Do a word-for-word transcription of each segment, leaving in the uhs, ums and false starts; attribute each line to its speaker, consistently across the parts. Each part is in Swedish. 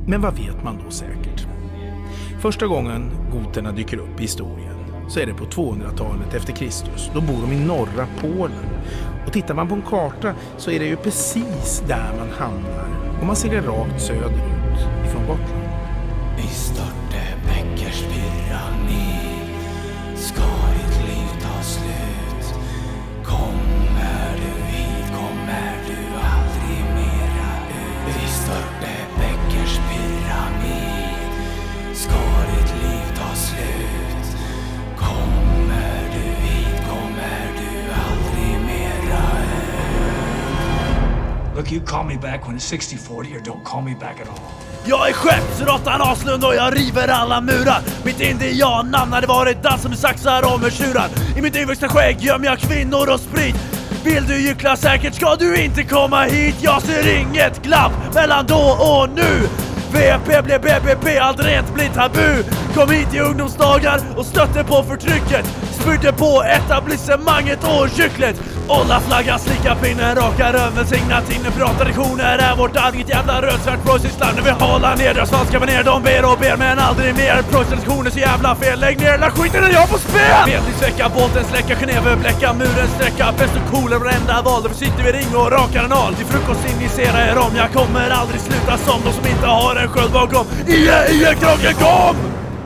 Speaker 1: Men vad vet man då säkert? Första gången goterna dyker upp i historien så är det på tvåhundratalet efter Kristus. Då bor de i norra Polen. Och tittar man på en karta så är det ju precis där man hamnar. Och man ser det rakt söderut ifrån Gotland.
Speaker 2: I störte bäckers pyramid ska ditt liv ta slut. Kommer du hit, kommer du aldrig mera ut. I störte bäckers pyramid ska ditt liv ta slut. Kommer du hit, kommer du aldrig mera ut.
Speaker 3: Look, you call me back when it's sixty forty or don't call me back at all.
Speaker 4: Jag är skeppsråttan Aslund och jag river alla murar. Mitt indiannamn hade varit dans med saxar och med tjurar. I mitt yngsta skägg gömmer jag kvinnor och sprit. Vill du gyckla säkert ska du inte komma hit. Jag ser inget glapp mellan då och nu. V P blev B B P, allt rent blir tabu. Kom hit i ungdomsdagar och stötte på förtrycket. Spydde på etablissemanget och kycklet. Olla flaggan, slicka pinnen, rakar över signatinnen. Bra traditioner är vårt arv, ett jävla rödsvärt preussiskt land. När vi håller ner deras svanskar vi ner, de ber och ber men aldrig mer. Preuss-traditioner så jävla fel, lägg ner den skiten när jag på spel. Medeltidsvecka, båten släcka, Geneve bläcka, muren sträcka. Bäst och cooler varenda val, därför sitter vi ring och rakar en al. Till frukost injicera er om, jag kommer aldrig sluta som de som inte har en sköld bakom. Ie, ie, kroken, kom!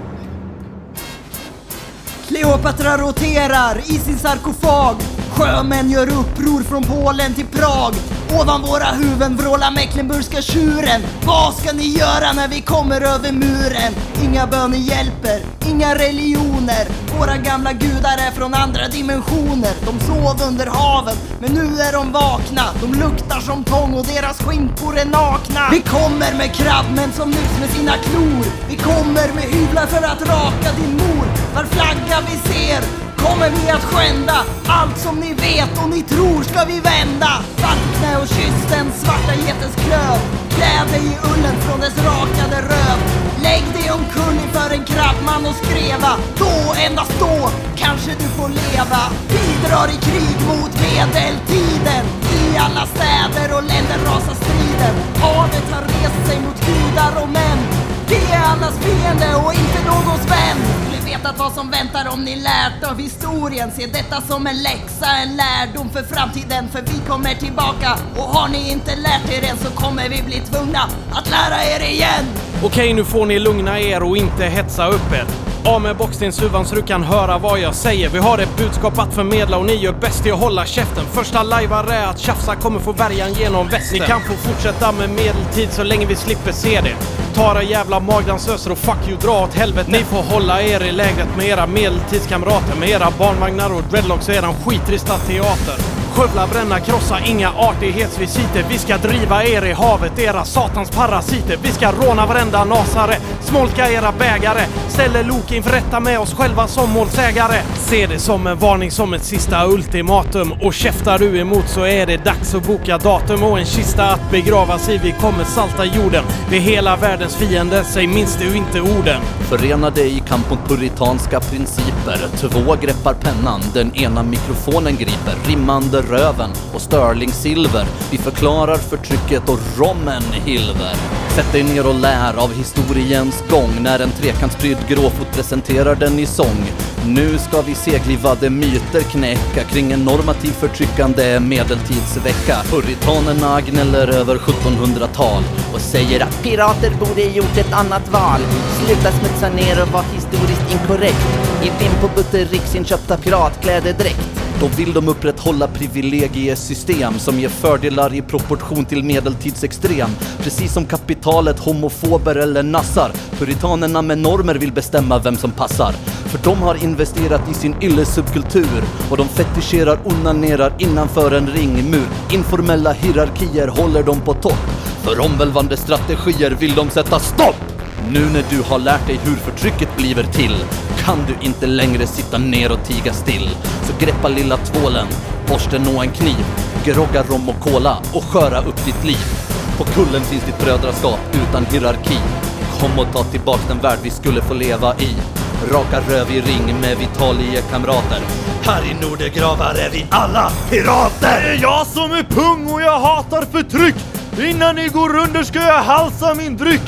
Speaker 5: Kleopatra roterar i sin sarkofag. Sjömän gör uppror från Polen till Prag. Ovan våra huvuden vrålar Mecklenburgska tjuren. Vad ska ni göra när vi kommer över muren? Inga böner hjälper, inga religioner. Våra gamla gudar är från andra dimensioner. De sov under haven, men nu är de vakna. De luktar som tång och deras skinkor är nakna. Vi kommer med krabbmän som lyfts med sina klor. Vi kommer med hyvlar för att raka din mor. Var flagga vi ser kommer vi att skända. Allt som ni vet och ni tror ska vi vända. Vattna och kyss den svarta getens klöv. Klä dig i ullen från dess rakade röv. Lägg dig omkull inför en krabbman och skreva. Då, endast då, kanske du får leva. Vi drar i krig mot medeltiden. I alla städer och länder rasar striden. Havet har rest sig mot gudar och män. Vi är allas fiende och inte någons vän. Skulle vetat vad som väntar om ni lärt av historien. Se detta som en läxa, en lärdom för framtiden. För vi kommer tillbaka och har ni inte lärt er än så kommer vi bli tvungna att lära er igen.
Speaker 6: Okej, nu får ni lugna er och inte hetsa upp er. Av med boxningshuvan så du kan höra vad jag säger. Vi har ett budskap att förmedla och ni gör bäst i att hålla käften. Första lajvar är att tjafsa kommer få värjan genom västen. Ni kan få fortsätta med medeltid så länge vi slipper se det. Ta era jävla magdansöser och fuck you, dra åt helvete. Ni får hålla er i lägret med era medeltidskamrater. Med era barnvagnar och dreadlocks och eran skitrista teater. Skövla, bränna, krossa, inga artighetsvisiter. Vi ska driva er i havet, era satans parasiter. Vi ska råna varenda nasare, smolka era bägare. Ställer lok inför rätta med oss själva som målsägare. Se det som en varning, som ett sista ultimatum. Och käftar du emot så är det dags att boka datum. Och en kista att begravas i, vi kommer salta jorden. Vi är hela världens fiende, säg minst du inte orden.
Speaker 7: Förena dig i kamp mot puritanska principer. Två greppar pennan, den ena mikrofonen griper. Rimmande röven och Sterling silver. Vi förklarar förtrycket och rommen hilver. Sätt dig ner och lär av historiens gång. När en trekantsbrydd gråfot presenterar den i sång. Nu ska vi seglivade myter knäcka kring en normativ förtryckande medeltidsvecka. Puritanerna gnäller över sjuttonhundratal och säger att pirater borde gjort ett annat val. Sluta smutsa ner och var historiskt inkorrekt. I din på Butterick sin köpta piratklädedräkt. Då vill de upprätthålla privilegiesystem som ger fördelar i proportion till medeltidsextrem. Precis som kapitalet, homofober eller nassar. Puritanerna med normer vill bestämma vem som passar. För de har investerat i sin yllesubkultur. Och de fetischerar, onanerar innanför en ringmur. Informella hierarkier håller dem på topp. För omvälvande strategier vill de sätta stopp. Nu när du har lärt dig hur förtrycket bliver till kan du inte längre sitta ner och tiga still. Så greppa lilla tvålen, borsten och en kniv. Grogga rom och cola och sköra upp ditt liv. På kullen finns ditt brödraskap utan hierarki. Kom och ta tillbaka den värld vi skulle få leva i. Raka röv i ring med vitalie kamrater. Här i Nordegravar är vi alla pirater.
Speaker 4: Det är jag som är pung och jag hatar förtryck. Innan ni går under ska jag halsa min dryck.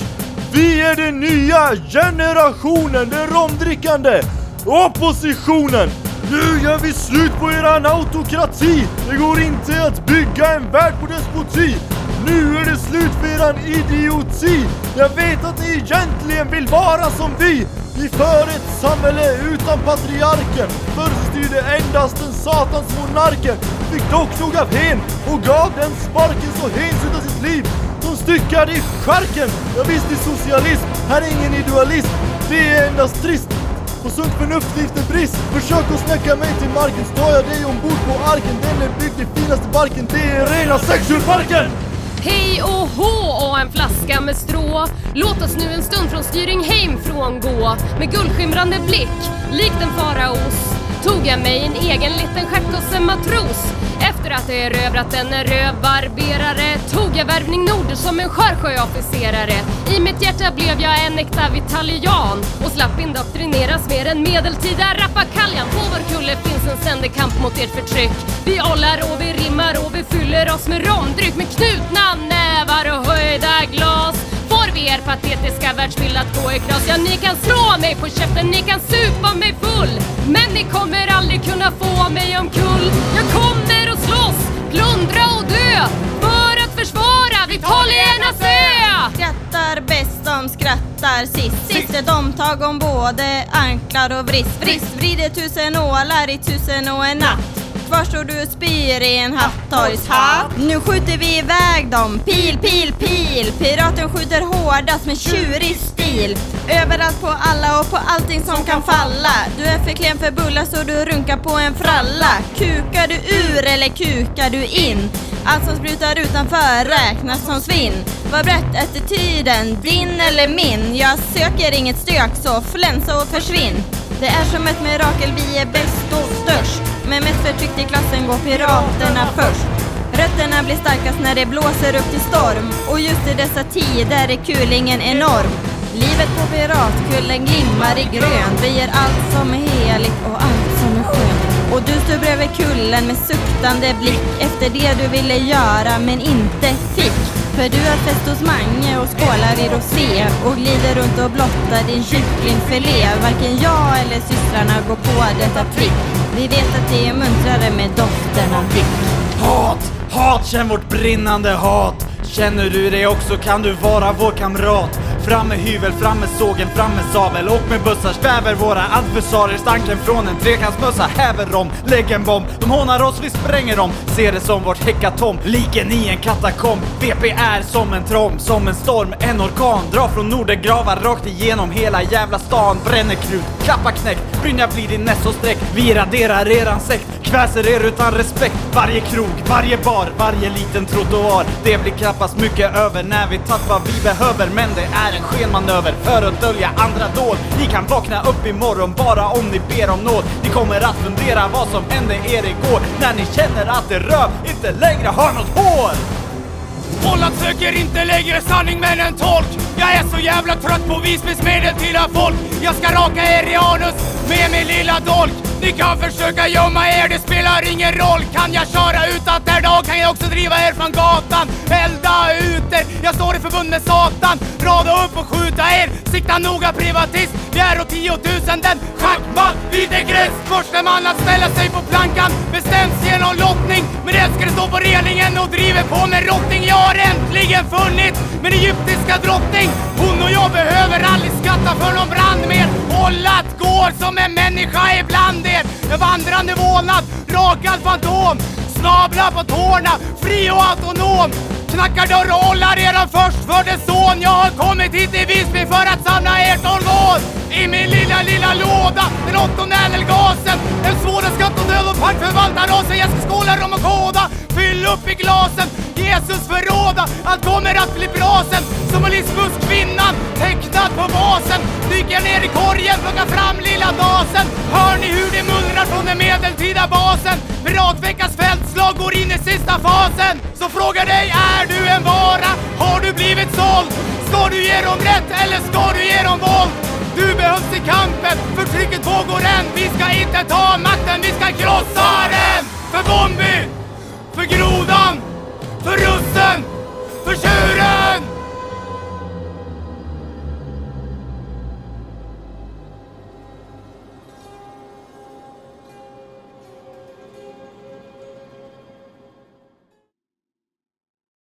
Speaker 4: Vi är den nya generationen, den romdrickande oppositionen. Nu gör vi slut på eran autokrati. Det går inte att bygga en värld på despoti. Nu är det slut för eran idioti. Jag vet att ni egentligen vill vara som vi. Vi för ett samhälle utan patriarken. Förr styrde endast den satans monarken. Fick dock nog av hen och gav den sparken så hen slutade sitt liv. De styckade i skärken. Jag visste socialism, här är ingen idealism. Det är endast trist. På sunt förnuft finns det brist. Försök att snäcka mig till marken. Står jag dig ombord på arken. Den är byggd i finaste barken. Det är rena sexdjurparken.
Speaker 8: Hej och hå och en flaska med strå. Låt oss nu en stund från styring hem från gå. Med guldskimrande blick, likt en faraos, tog jag mig en egen liten stjärtgosse-matros. Efter att jag erövrat en rövbarberare tog jag värvning norder som en sjösjöofficerare. I mitt hjärta blev jag en äkta vitalian och slapp indoktrineras mer än medeltida rappakaljan. På vår kulle finns en ständig kamp mot ert förtryck. Vi ollar och vi rimmar och vi fyller oss med romdryck. Med knutna nävar och höjda glas får vi er patetiska världsbild att gå i kras. Ja, ni kan slå mig på käften, ni kan supa mig full, men ni kommer aldrig kunna få mig omkull. Jag kommer att slåss, plundra och dö för att försvara Vitaliernas ö.
Speaker 9: Skrattar bäst som skrattar sist. Sist ett omtag om både anklar och vrist. Vrist vrider tusen ålar i tusen och en natt. Kvar står du och spyr i en hattorgshatt. Nu skjuter vi iväg dem, pil, pil, pil. Piraten skjuter hårdast med tjurig stil. Överallt på alla och på allting som kan falla. Du är för klen för bullar så du runkar på en fralla. Kukar du ur eller kukar du in? Allt som sprutar utanför räknas som svinn. Var brett efter tiden, din eller min. Jag söker inget stök så flänsa och försvinn. Det är som ett mirakel, vi är bäst och störst. Men mest förtryckt i klassen går piraterna först. Rötterna blir starkast när det blåser upp till storm. Och just i dessa tider är kulingen enorm. Livet på piratkullen glimmar i grön. Vi ger allt som är heligt och allt som är skönt. Och du står bredvid kullen med suktande blick efter det du ville göra men inte fick. För du har fest hos Mange och skålar i rosé och glider runt och blottar din kycklingfilé. Varken jag eller systrarna går på detta prick. Vi vet att det är muntrare med doften av vick.
Speaker 4: Hat, hat, känn vårt brinnande hat. Känner du det också kan du vara vår kamrat. Fram med hyvel, fram med sågen, fram med sabel. Och med bussar sväver våra adversarier. Stanken från en trekantsmössa häver dem. Lägg en bomb, de hånar oss, vi spränger dem. Ser det som vårt hekatom, liken i en katakomb. V P är som en trom, som en storm, en orkan. Dra från Nordergravar rakt igenom hela jävla stan. Bränner krut, klappa knäckt, Brynja blir din näst och sträck. Vi raderar eran sekt, kväser er utan respekt. Varje krog, varje bar, varje liten trottoar. Det blir knappast mycket över när vi tagit vad vi behöver. Men det är en skenmanöver för att dölja andra dåd. Ni kan vakna upp imorgon bara om ni ber om nåd. Ni kommer att fundera vad som hände er igår, när ni känner att det röv inte längre har något hår.
Speaker 10: Holland söker inte längre sanning men en tolk. Jag är så jävla trött på Visbys medeltida folk. Jag ska raka er i anus med min lilla dolk. Ni kan försöka gömma er, det spelar ingen roll. Kan jag köra utan er dag kan jag också driva er från gatan. Elda ut er, jag står i förbund med satan. Rada upp och skjuta er, sikta noga privatist. Vi är och tiotusenden, schackmatt, vita gräs. Första man att ställa sig på plankan bestäms genom lottning. Men det ska det stå på relingen och driver på med rottning. Jag har äntligen funnit min egyptiska drottning. Hon och jag behöver aldrig skatta för någon brand mer. Hållat går som en människa ibland er. En vandrande vålnad, rakad fantom. Snabla på tårna, fri och autonom. Knackar dörr och hållar redan först för det son. Jag har kommit hit i Visby för att samla ert organ. I min lilla, lilla låda, den åttonde ädelgasen. Den svåra skatt och död och pakt förvaltar rasen. Jag ska skåla rom och koda, fyll upp i glasen. Jesus förråda, allt kommer att bli bra sen. Som Elisabus kvinnan, tecknat på basen. Dyker ner i korgen, plocka fram lilla dasen. Hör ni hur det mullrar från den medeltida basen? Piratveckas fältslag går in i sista fasen. Så frågar dig, är du en vara? Har du blivit såld? Ska du ge dem rätt eller ska du ge dem våld? Du behövs i kampen, förtrycket pågår än. Vi ska inte ta makten, vi ska krossa den. För Bombi!